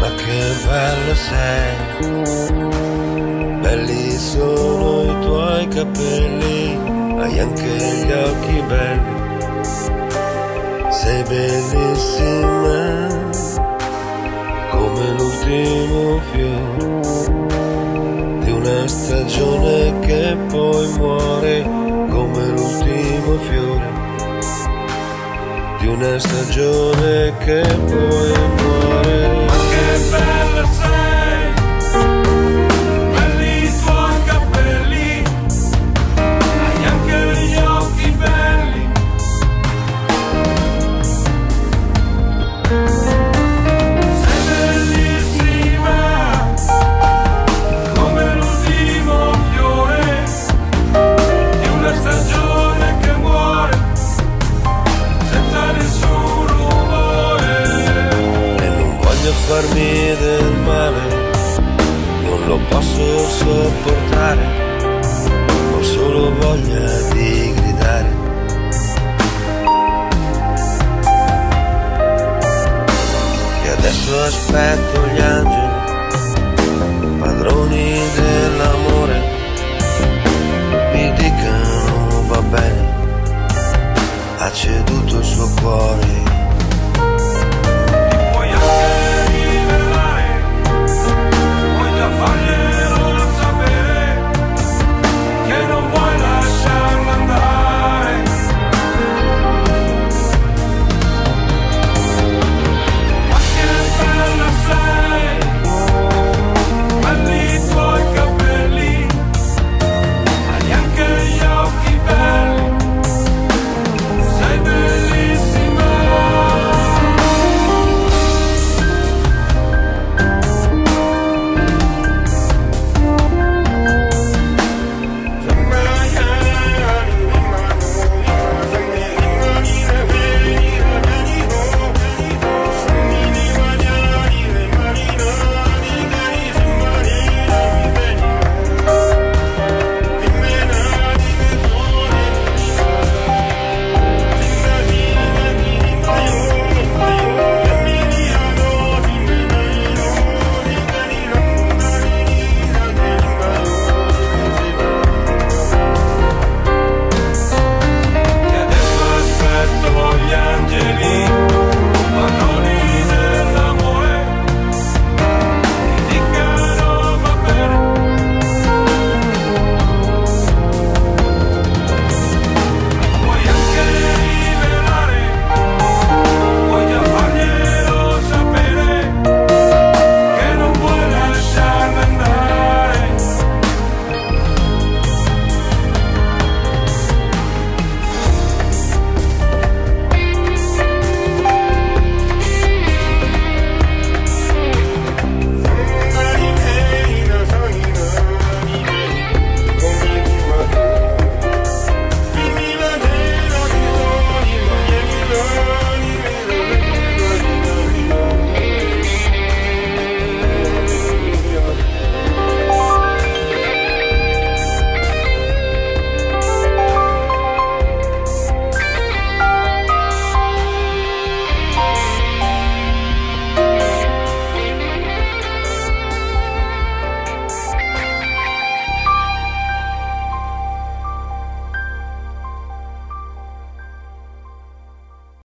Ma che bella sei, belli sono i tuoi capelli, hai anche gli occhi belli, sei bellissima come l'ultimo fiore di una stagione che poi muore, come l'ultimo fiore di una stagione che poi muore. Ma che bella sei, belli i tuoi capelli, hai anche gli occhi belli, sei bellissima come l'ultimo fiore di una stagione che muore senza nessun rumore. E non voglio farmi del male, non lo posso sopportare, ho solo voglia di gridare. E adesso aspetto gli angeli, padroni dell'amore, mi dicano va bene, ha ceduto il suo cuore